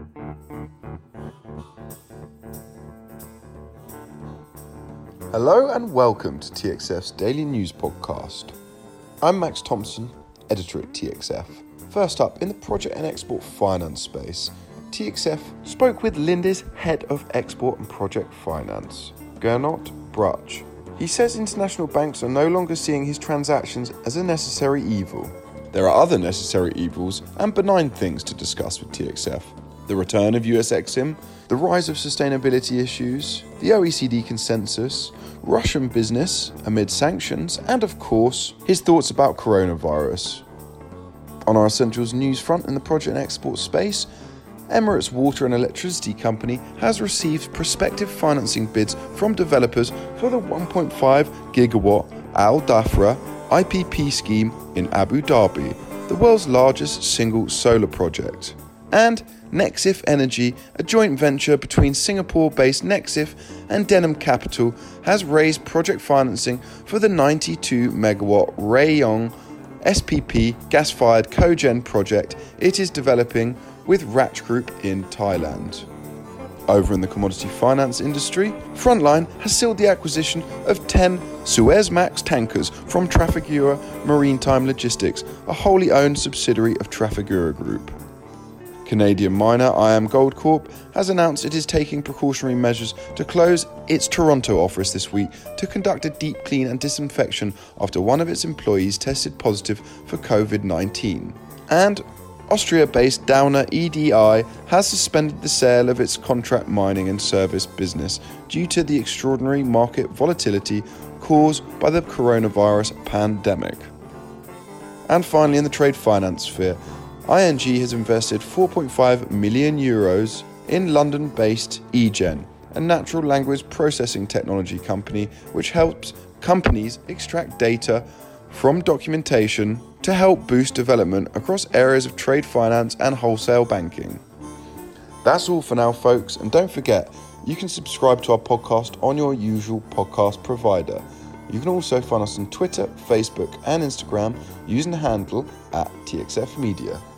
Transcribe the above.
Hello and welcome to TXF's Daily News Podcast. I'm Max Thompson, editor at TXF. First up, in the project and export finance space, TXF spoke with Linde's head of export and project finance, Gernot Bruch. He says international banks are no longer seeing his transactions as a necessary evil. There are other necessary evils and benign things to discuss with TXF. The return of US Exim, the rise of sustainability issues, the OECD consensus, Russian business amid sanctions, and of course, his thoughts about coronavirus. On our Essentials news front in the project and export space, Emirates Water and Electricity Company has received prospective financing bids from developers for the 1.5 gigawatt Al Dhafra IPP scheme in Abu Dhabi, the world's largest single solar project. And Nexif Energy, a joint venture between Singapore-based Nexif and Denham Capital, has raised project financing for the 92-megawatt Rayong SPP gas-fired cogen project it is developing with Ratch Group in Thailand. Over in the commodity finance industry, Frontline has sealed the acquisition of 10 Suezmax tankers from Trafigura Maritime Logistics, a wholly owned subsidiary of Trafigura Group. Canadian miner IAMGOLD Corp has announced it is taking precautionary measures to close its Toronto office this week to conduct a deep clean and disinfection after one of its employees tested positive for COVID-19. And Austria-based Downer EDI has suspended the sale of its contract mining and service business due to the extraordinary market volatility caused by the coronavirus pandemic. And finally, in the trade finance sphere, ING has invested €4.5 million in London-based eGen, a natural language processing technology company which helps companies extract data from documentation to help boost development across areas of trade finance and wholesale banking. That's all for now, folks, and don't forget, you can subscribe to our podcast on your usual podcast provider. You can also find us on Twitter, Facebook, and Instagram using the handle @TXF Media.